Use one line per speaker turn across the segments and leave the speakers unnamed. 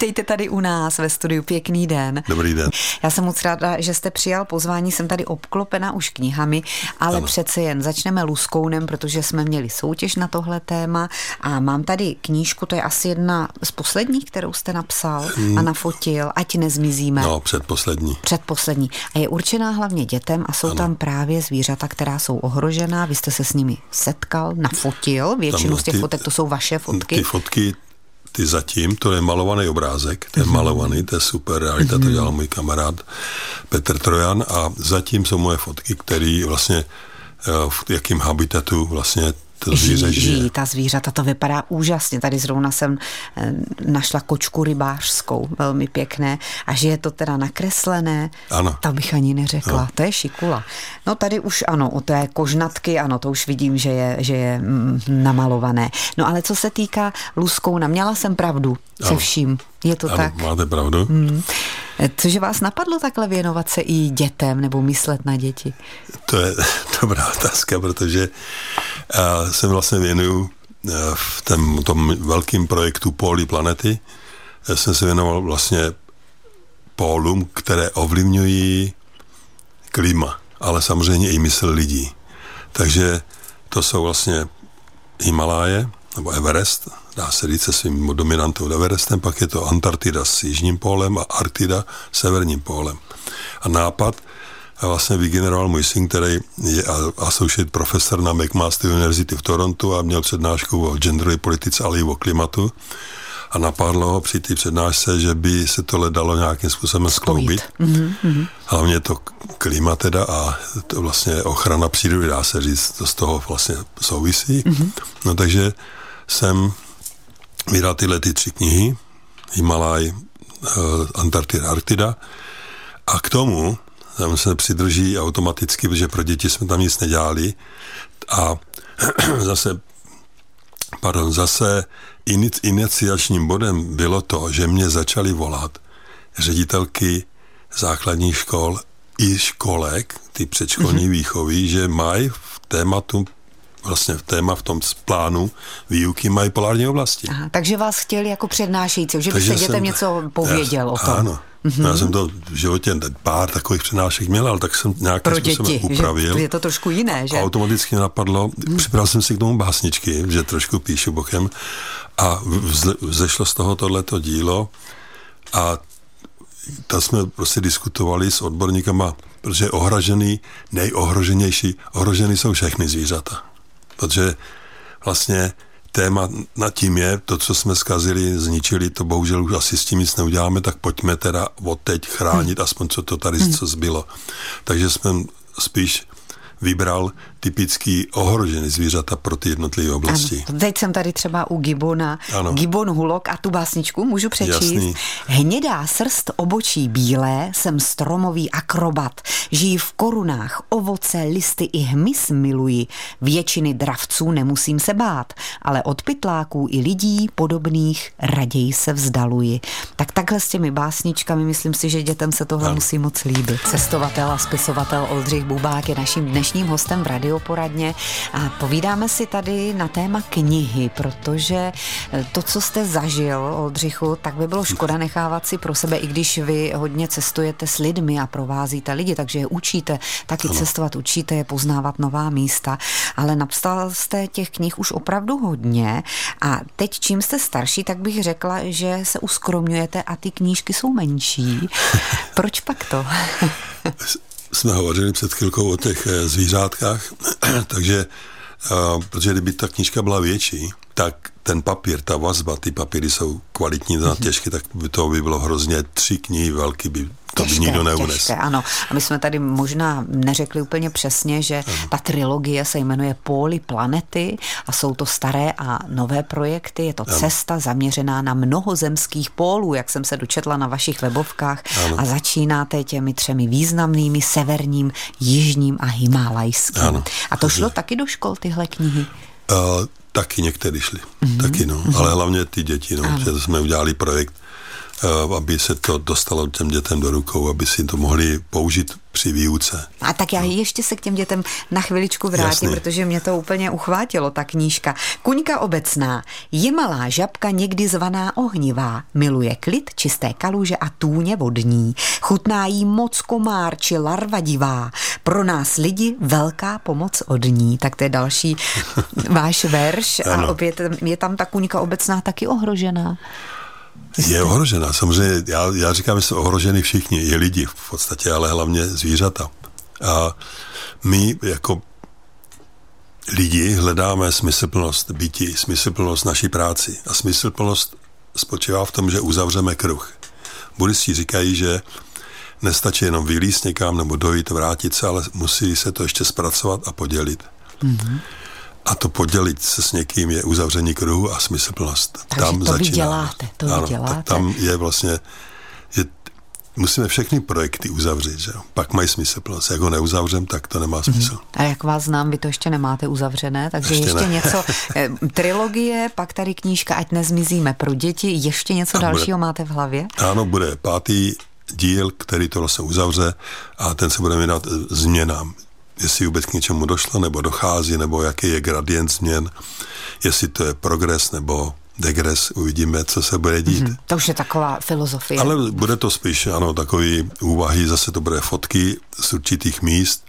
Vítejte tady u nás ve studiu, pěkný den.
Dobrý den.
Já jsem moc ráda, že jste přijal pozvání, jsem tady obklopena už knihami, ale ano. Přece jen začneme Luskounem, protože jsme měli soutěž na tohle téma a mám tady knížku, to je asi jedna z posledních, kterou jste napsal a nafotil, Ať nezmizíme.
No, předposlední.
Předposlední. A je určená hlavně dětem a jsou ano. tam právě zvířata, která jsou ohrožená, vy jste se s nimi setkal, nafotil, většinu z těch fotek, to jsou vaše fotky.
Ty fotky, ty zatím, to je malovaný obrázek, to je malovaný, to je super realita, to dělal můj kamarád Petr Trojan a zatím jsou moje fotky, které vlastně v jakým habitatu vlastně to zvíře žije.
Ta zvířata, to vypadá úžasně. Tady zrovna jsem našla kočku rybářskou, velmi pěkné. A že je to teda nakreslené,
ano.
To bych ani neřekla. No. To je šikula. No tady už ano, o té kožnatky, ano, to už vidím, že je namalované. No ale co se týká Luskouna, měla jsem pravdu se vším. Je to
ano,
tak?
Máte pravdu.
Cože vás napadlo takhle věnovat se i dětem nebo myslet na děti?
To je dobrá otázka, protože se vlastně věnuju v tom velkém projektu Póly planety. Já jsem se věnoval vlastně pólům, které ovlivňují klima, ale samozřejmě i mysl lidí. Takže to jsou vlastně Himaláje, nebo Everest, dá se říct se svým dominantou Everestem, pak je to Antarktida s jižním pólem a Arktida s severním pólem. A nápad vlastně vygeneroval můj syn, který je associate profesor na McMaster University v Torontu a měl přednášku o genderové politice, ale i o klimatu. A napadlo ho při té přednášce, že by se tohle dalo nějakým způsobem skloubit. Hlavně to klima teda a to vlastně ochrana přírody, dá se říct, to z toho vlastně souvisí. No takže jsem vydal tyhle 3 knihy, Himalaj, Antarktida, Arktida a k tomu tam se přidrží automaticky, protože pro děti jsme tam nic nedělali a zase iniciačním bodem bylo to, že mě začaly volat ředitelky základních škol i školek, ty předškolní výchovy, že mají v tématu vlastně v tom plánu výuky mají polární oblasti.
Aha, takže vás chtěli jako přednášející, že byste dětem něco pověděl o tom.
Ano. Já jsem to v životě pár takových přednášek měl, ale tak jsem nějakým způsobem upravil.
Je to trošku jiné, že?
A automaticky napadlo, připravil jsem si k tomu básničky, že trošku píšu bokem a vzešlo z toho tohleto dílo a to jsme prostě diskutovali s odborníkama, protože ohrožený jsou všechny zvířata. Protože vlastně téma nad tím je, to, co jsme zkazili, zničili, to bohužel už asi s tím nic neuděláme, tak pojďme teda odteď chránit, aspoň co to tady co zbylo. Takže jsem spíš vybral typický ohrožený zvířata pro ty jednotlivé oblasti.
Ano, teď jsem tady třeba u Gibona. Ano. Gibon Hulok a tu básničku můžu přečíst.
Jasný.
Hnědá srst, obočí bílé, jsem stromový akrobat. Žijí v korunách, ovoce, listy i hmyz miluji. Většiny dravců nemusím se bát, ale od pytláků i lidí podobných raději se vzdaluji. Tak takhle s těmi básničkami myslím si, že dětem se tohle musí moc líbit. Cestovatel a spisovatel Oldřich Bubák je naším dnešním hostem v Radioporadně a povídáme si tady na téma knihy, protože to, co jste zažil, Oldřichu, tak by bylo škoda nechávat si pro sebe, i když vy hodně cestujete s lidmi a provázíte lidi, takže je učíte taky cestovat, učíte je poznávat nová místa, ale napsal jste těch knih už opravdu hodně a teď čím jste starší, tak bych řekla, že se uskromňujete a ty knížky jsou menší. Proč pak to?
Jsme hovořili před chvilkou o těch zvířátkách, takže protože kdyby ta knížka byla větší, tak ten papír, ta vazba, ty papíry jsou kvalitní, těžké, tak by to bylo hrozně 3 knihy velký, to by nikdo neunesl.
Těžké, ano. A my jsme tady možná neřekli úplně přesně, že ta trilogie se jmenuje Póly planety a jsou to staré a nové projekty. Je to cesta zaměřená na mnoho zemských pólů, jak jsem se dočetla na vašich webovkách. A začínáte těmi 3 významnými, severním, jižním a himalajským. A to šlo taky do škol, tyhle knihy?
Taky některý šli. Taky, ale hlavně ty děti, že jsme udělali projekt aby se to dostalo těm dětem do rukou, aby si to mohli použít při výuce.
A tak já ještě se k těm dětem na chviličku vrátím,
Jasný.
protože mě to úplně uchvátilo, ta knížka. Kuňka obecná. Je malá žabka někdy zvaná ohnivá. Miluje klid, čisté kaluže a tůně vodní. Chutná jí moc komár či larva divá. Pro nás lidi velká pomoc od ní. Tak to je další váš verš. A opět je tam ta kuňka obecná taky ohrožená.
Je ohrožená. Samozřejmě, já říkám, že jsou ohroženi všichni, i lidi v podstatě, ale hlavně zvířata. A my jako lidi hledáme smysluplnost bytí, smysluplnost naší práci. A smysluplnost spočívá v tom, že uzavřeme kruh. Buddhisti říkají, že nestačí jenom vylízt někam nebo dojít, vrátit se, ale musí se to ještě zpracovat a podělit. Mm-hmm. A to podělit se s někým je uzavření kruhu a smysluplnost.
Takže
tam
to
začíná.
Vy děláte,
Ano,
děláte.
Tak tam je vlastně, že musíme všechny projekty uzavřít, že jo? Pak mají smysluplnost. Jak ho neuzavřem, tak to nemá smysl.
A jak vás znám, vy to ještě nemáte uzavřené, takže ještě něco. Trilogie, pak tady knížka Ať nezmizíme pro děti, ještě něco dalšího máte v hlavě?
Ano, bude 5. díl, který to vlastně uzavře a ten se bude jmenovat Změnám. Jestli vůbec k něčemu došlo, nebo dochází, nebo jaký je gradient změn, jestli to je progres, nebo degres, uvidíme, co se bude dít.
To už je taková filozofie.
Ale bude to spíš, ano, takový úvahy, zase to bude fotky z určitých míst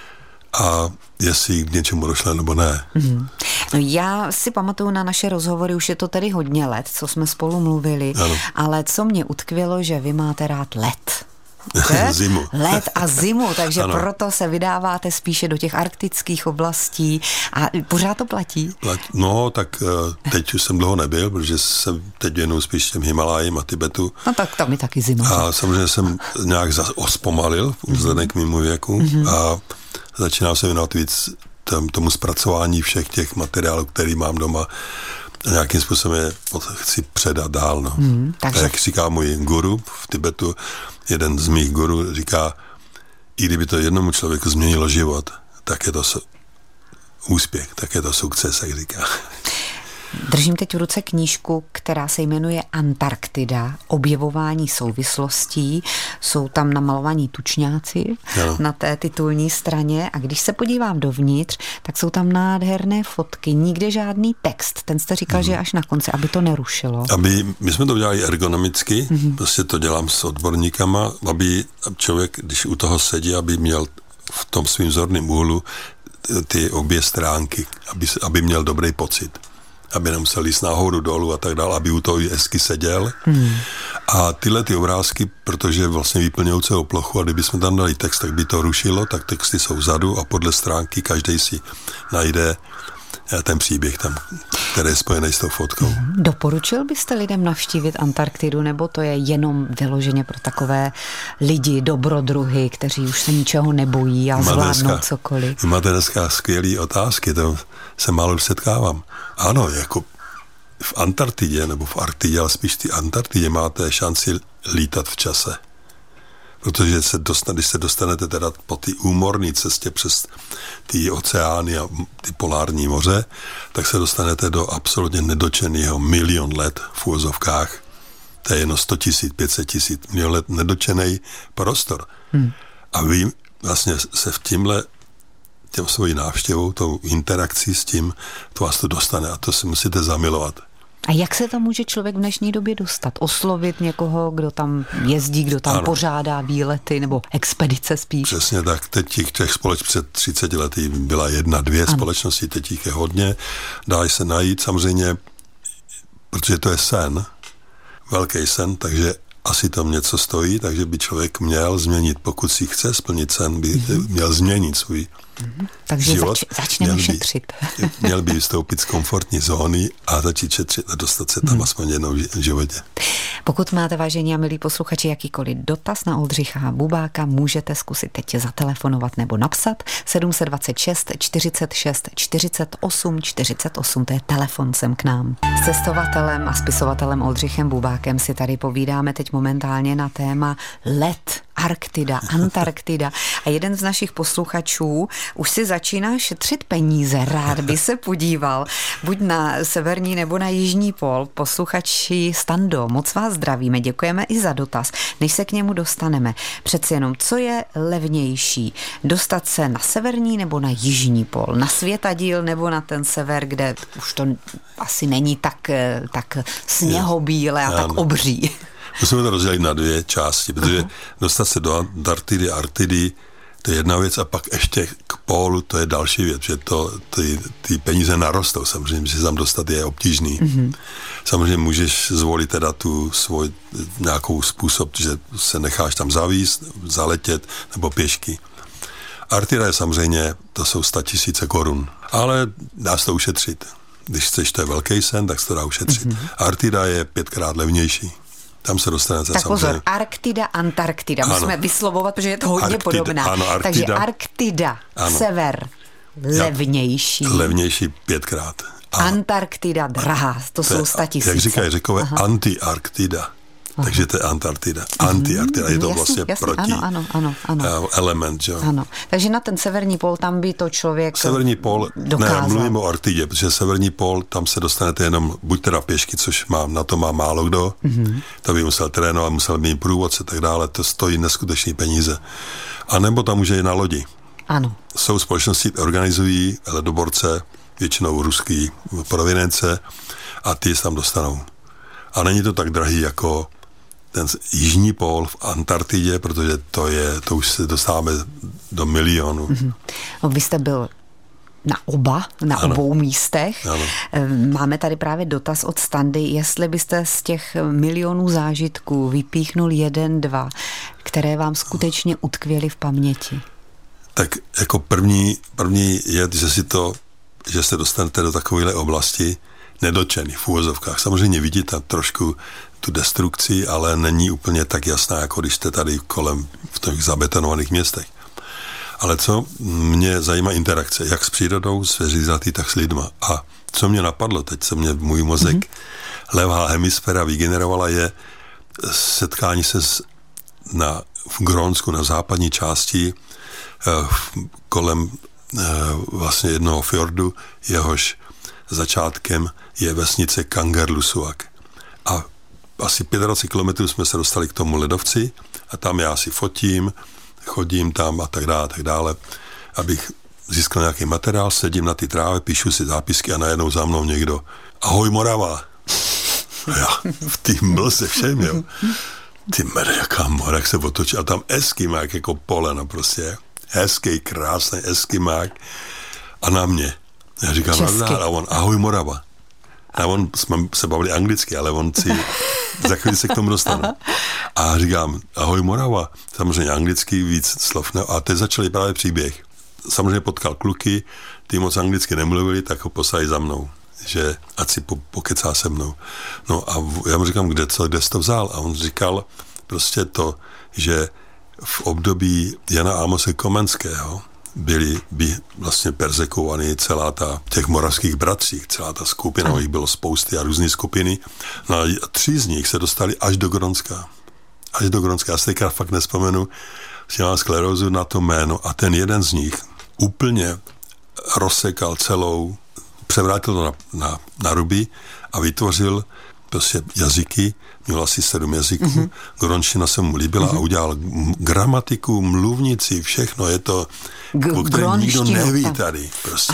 a jestli k něčemu došlo, nebo ne.
No já si pamatuju na naše rozhovory, už je to tedy hodně let, co jsme spolu mluvili, ale co mě utkvělo, že vy máte rád led.
Zimu.
Led a zimu, takže
ano.
Proto se vydáváte spíše do těch arktických oblastí a pořád to platí?
No, tak teď už jsem dlouho nebyl, protože jsem teď věnuju spíš těm Himalájím a Tibetu.
No tak tam je taky zima.
A samozřejmě jsem nějak ospomalil vzhledem k mému věku a začínám se věnovat víc tomu zpracování všech těch materiálů, který mám doma. A nějakým způsobem je chci předat dál. No.
Takže...
A jak říká můj guru v Tibetu, jeden z mých guru říká, i kdyby to jednomu člověku změnilo život, tak je to úspěch, tak je to sukces, jak říká.
Držím teď v ruce knížku, která se jmenuje Antarktida, objevování souvislostí. Jsou tam namalovaní tučňáci na té titulní straně a když se podívám dovnitř, tak jsou tam nádherné fotky, nikde žádný text. Ten jste říkal, že až na konci, aby to nerušilo.
My jsme to udělali ergonomicky, prostě to dělám s odborníkama, aby člověk, když u toho sedí, aby měl v tom svým zorným úhlu ty obě stránky, aby měl dobrý pocit. Aby nemusel jít nahoru, dolů a tak dále, aby u toho hezky seděl. A tyhle ty obrázky, protože vlastně vyplňují celou plochu a kdyby jsme tam dali text, tak by to rušilo, tak texty jsou vzadu a podle stránky každý si najde ten příběh tam, který je spojený s tou fotkou.
Doporučil byste lidem navštívit Antarktidu, nebo to je jenom vyloženě pro takové lidi, dobrodruhy, kteří už se ničeho nebojí a zvládnou cokoliv?
Máte dneska skvělé otázky, to se málo setkávám. Ano, jako v Antarktidě, nebo v Arktidě, ale spíš v Antarktidě máte šanci lítat v čase. Protože když se dostanete teda po té úmorné cestě přes ty oceány a ty polární moře, tak se dostanete do absolutně nedočeného 1 000 000 let v úvozovkách. To je jenom 100 000, 500 000, 1 000 000 let nedočený prostor. A vy vlastně se v tímhle těm svojí návštěvou, tou interakcí s tím, to vás to dostane a to si musíte zamilovat.
A jak se tam může člověk v dnešní době dostat? Oslovit někoho, kdo tam jezdí, kdo tam pořádá výlety nebo expedice spíš? Přesně
tak. Teď těch společností před 30 lety byla 1, 2 společnosti, teď jich je hodně. Dá se najít samozřejmě, protože to je sen, velký sen, takže asi tam něco stojí, takže by člověk měl změnit, pokud si chce splnit sen, by měl změnit svůj
takže
život.
Začneme šetřit.
Měl by vystoupit z komfortní zóny a začít šetřit a dostat se tam aspoň jednou v životě.
Pokud máte, vážení a milí posluchači, jakýkoliv dotaz na Oldřicha Bubáka, můžete zkusit teď zatelefonovat nebo napsat 726 46 48 48, to je telefon sem k nám. S cestovatelem a spisovatelem Oldřichem Bubákem si tady povídáme teď momentálně na téma led Arktida, Antarktida. A jeden z našich posluchačů už si začíná šetřit peníze. Rád by se podíval buď na severní nebo na jižní pól. Posluchači Stando, moc vás zdravíme, děkujeme i za dotaz. Než se k němu dostaneme, přeci jenom, co je levnější? Dostat se na severní nebo na jižní pól? Na světadíl nebo na ten sever, kde už to asi není tak sněhobíle a tak obří?
Musíme to rozdělit na dvě části, protože dostat se do Antarktidy, Arktidy, to je jedna věc a pak ještě k pólu, to je další věc, že ty peníze narostou, samozřejmě, že se tam dostat je obtížný. Samozřejmě můžeš zvolit teda tu svůj nějakou způsob, že se necháš tam zavíst, zaletět nebo pěšky. Arktida je samozřejmě, to jsou 100 000 korun, ale dá se to ušetřit. Když chceš, to je velký sen, tak se to dá ušetřit. Arktida je 5krát levnější. Tam se dostanete
tak
samozřejmě.
Pozor, Arktida, Antarktida. Musíme vyslovovat, protože je to hodně podobná.
Ano,
takže Arktida, sever, levnější.
Levnější 5krát.
Antarktida, drahá, to jsou 100 000.
Jak říkají Řekové, anti-Arktida. Takže to je Antarktida. Anti-Arktida, je to vlastně proti element. Že?
Ano. Takže na ten severní pól tam by to člověk
severní pól,
dokázal.
Ne, mluvím o Arktidě, protože severní pól, tam se dostanete jenom buď teda pěšky, což na to má málo kdo, to by musel trénovat, musel mít průvodce, tak dále, to stojí neskutečné peníze. A nebo tam může i na lodi.
Ano.
Jsou společnosti, organizují ledoborce, většinou ruský provinence a ty se tam dostanou. A není to tak drahý jako ten jižní pól v Antarktidě, protože to už se dostáváme do milionů.
Vy jste byl na obou místech.
Ano.
Máme tady právě dotaz od Standy, jestli byste z těch milionů zážitků vypíchnul 1, 2, které vám skutečně utkvěly v paměti.
Tak jako první je, že se dostanete do takovéhle oblasti nedočený v úvozovkách. Samozřejmě vidíte trošku tu destrukci, ale není úplně tak jasná, jako když jste tady kolem v těch zabetonovaných městech. Ale co mě zajímá interakce, jak s přírodou, s zvířaty, tak s lidma. A co mě napadlo teď, co mě můj mozek, levá hemisféra vygenerovala, je setkání se v Grónsku na západní části kolem vlastně jednoho fjordu, jehož začátkem je vesnice Kangerlussuaq. A asi 25 kilometrů jsme se dostali k tomu ledovci a tam já si fotím, chodím tam a tak dále, abych získal nějaký materiál, sedím na ty trávě, píšu si zápisky a najednou za mnou někdo: ahoj Morava. A já v té mlze všem, jo. Ty mere, jaká mora, jak se otočí. A tam eskimák jako poleno prostě. Hezký, krásný eskimák. A na mě. Já říkám, a on, ahoj Morava. A on, jsme se bavili anglicky, ale on za chvíli se k tomu dostanu. A říkám, ahoj Morava. Samozřejmě anglicky, víc slov. A teď začali právě příběh. Samozřejmě potkal kluky, ty moc anglicky nemluvili, tak ho poslali za mnou, že ať si pokecá se mnou. No a já mu říkám, kde jsi to vzal? A on říkal prostě to, že v období Jana Amose Komenského byli vlastně perzekovaní těch moravských bratřích, celá ta skupina, jich bylo spousty a různé skupiny. No a 3 z nich se dostali až do Grónska. Já si teďka fakt nespomenu, že mám sklerózu na to jméno a ten jeden z nich úplně rozsekal převrátil to na ruby a vytvořil prostě jazyky, měl asi 7 jazyků, grónština se mu líbila a udělal gramatiku, mluvnici, všechno, je to, o kterém nikdo neví tady, prostě.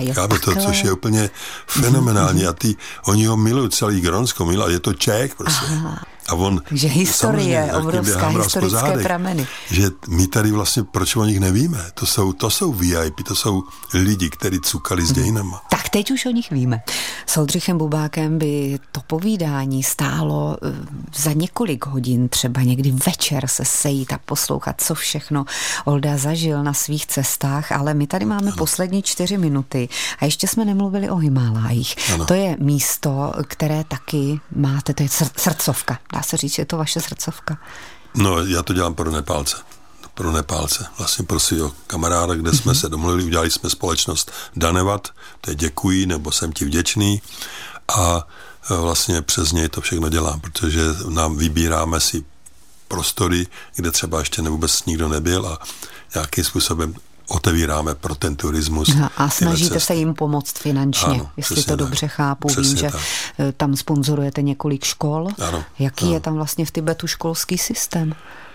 Což je úplně fenomenální a oni ho milují, celý Grónsko milují, a je to Čech, prostě. A on,
takže historie, obrovská historické prameny.
Že my tady vlastně, proč o nich nevíme? To jsou VIP, to jsou lidi, kteří cukali s dějinama.
Tak teď už o nich víme. S Oldřichem Bubákem by to povídání stálo za několik hodin, třeba někdy večer se sejít a poslouchat, co všechno Olda zažil na svých cestách, ale my tady máme poslední 4 minuty a ještě jsme nemluvili o Himálájích. To je místo, které taky máte, to je srdcovka. Dá se říct, že je to vaše srdcovka?
No, já to dělám pro Nepálce. Vlastně pro svého kamaráda, kde jsme se domluvili, udělali jsme společnost Danevat, to je děkuji, nebo jsem ti vděčný a vlastně přes něj to všechno dělám, protože nám vybíráme si prostory, kde třeba ještě vůbec nikdo nebyl a nějakým způsobem otevíráme pro ten turismus.
A snažíte se jim pomoct finančně,
ano,
jestli to dobře chápu. Vím, že
tak.
Tam sponzorujete několik škol.
Ano,
Jaký je tam vlastně v Tibetu školský systém?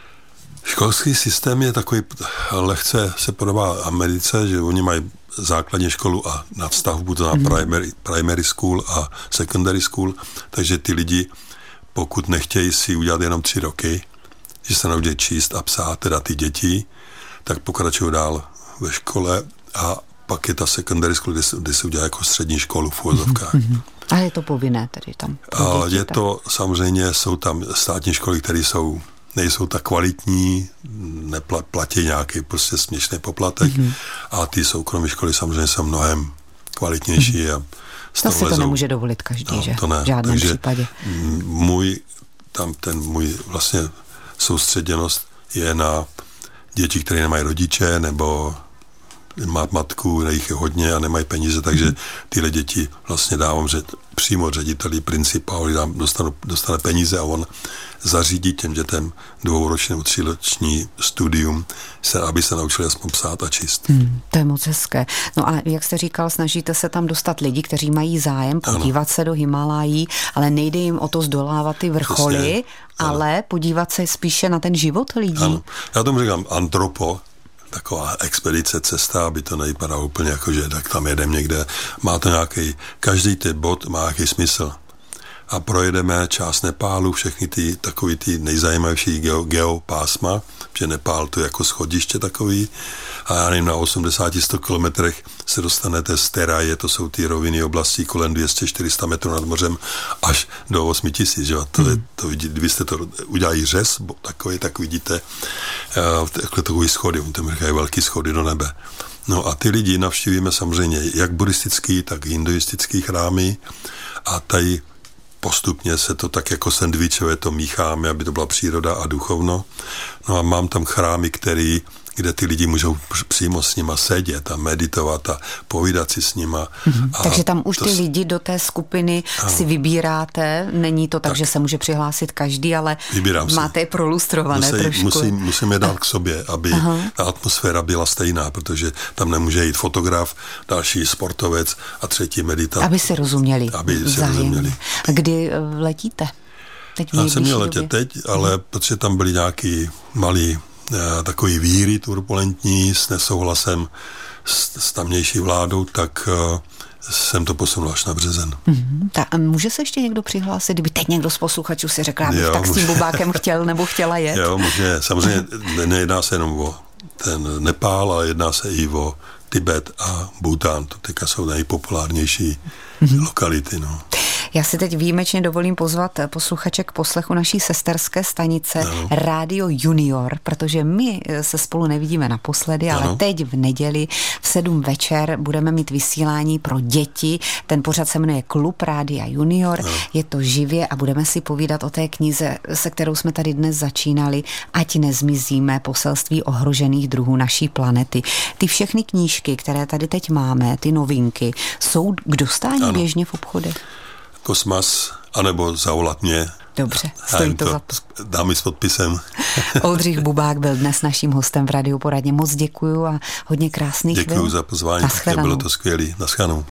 Školský systém je takový, lehce se podobá Americe, že oni mají základní školu a nadstavbu, to na primary school a secondary school, takže ty lidi, pokud nechtějí si udělat jenom 3 roky, že se naučí číst a psát, teda ty děti, tak pokračují dál ve škole a pak je ta secondary school, kde se udělá jako střední školu v úvozovkách.
A je to povinné tedy tam?
A je to, samozřejmě jsou tam státní školy, které nejsou tak kvalitní, neplatí nějaký prostě směšný poplatek a ty soukromé školy samozřejmě jsou mnohem kvalitnější. A
to si to nemůže dovolit každý, že?
To ne.
V žádném případě.
Můj vlastně soustředěnost je na děti, které nemají rodiče, nebo má matku, jich je hodně a nemají peníze, takže tyhle děti vlastně dávám přímo řediteli, principáli, dostane peníze a on zařídí těm dětem 2roční nebo 3roční studium, aby se naučili aspoň psát a číst.
To je moc hezké. No a jak jste říkal, snažíte se tam dostat lidi, kteří mají zájem podívat se do Himálají, ale nejde jim o to zdolávat ty vrcholy, přesně, ale podívat se spíše na ten život lidí.
Ano. Já tomu říkám antropo, taková expedice, cesta, aby to nevypadalo úplně jako, že tak tam jedem někde. Má to každý ten bod má nějaký smysl. A projedeme část Nepálu, všechny takový ty nejzajímavější geopásma, že Nepál to je jako schodiště takový a já nevím, na 80-100 kilometrech se dostanete z Teraje, to jsou ty roviny oblasti kolem 200-400 metrů nad mořem až do 8000, že? Kdybyste to udělali řez, tak vidíte takový schody, tam říkají velký schody do nebe. No a ty lidi navštívíme samozřejmě jak buddhistický, tak hinduistický chrámy a tady postupně se to tak jako sendvičové to mícháme, aby to byla příroda a duchovno. No a mám tam chrámy, kde ty lidi můžou přímo s nima sedět a meditovat a povídat si s nima.
Takže tam už ty lidi do té skupiny si vybíráte, není to tak, že se může přihlásit každý, ale máte je prolustrované trošku.
Musíme dát k sobě, aby ta atmosféra byla stejná, protože tam nemůže jít fotograf, další sportovec a třetí meditátor.
Aby si rozuměli. Kdy letíte?
Já jsem měl letět teď, ale protože tam byly nějaký malý takový víry turbulentní s nesouhlasem s tamnější vládou, tak jsem to posunul až na březen.
Může se ještě někdo přihlásit, kdyby teď někdo z posluchačů si řekl, abych tak s tím bubákem chtěl nebo chtěla jet?
Jo, může. Samozřejmě nejedná se jenom o ten Nepál, ale jedná se i o Tibet a Bhútán. To teďka jsou nejpopulárnější lokality. No.
Já si teď výjimečně dovolím pozvat posluchače k poslechu naší sesterské stanice Rádio Junior, protože my se spolu nevidíme naposledy, ale teď v neděli v 7 večer budeme mít vysílání pro děti. Ten pořad se jmenuje Klub Rádia Junior. Je to živě a budeme si povídat o té knize, se kterou jsme tady dnes začínali, Ať nezmizíme, poselství ohrožených druhů naší planety. Ty všechny knížky, které tady teď máme, ty novinky, jsou k dostání běžně v obchodech?
Kosmas, anebo zavolat mě.
Dobře, stojí to za to.
Dámy s podpisem.
Oldřich Bubák byl dnes naším hostem v Radiu Poradně. Moc děkuju a hodně krásných chvil.
Děkuju za pozvání, bylo to skvělý. Naschledanou.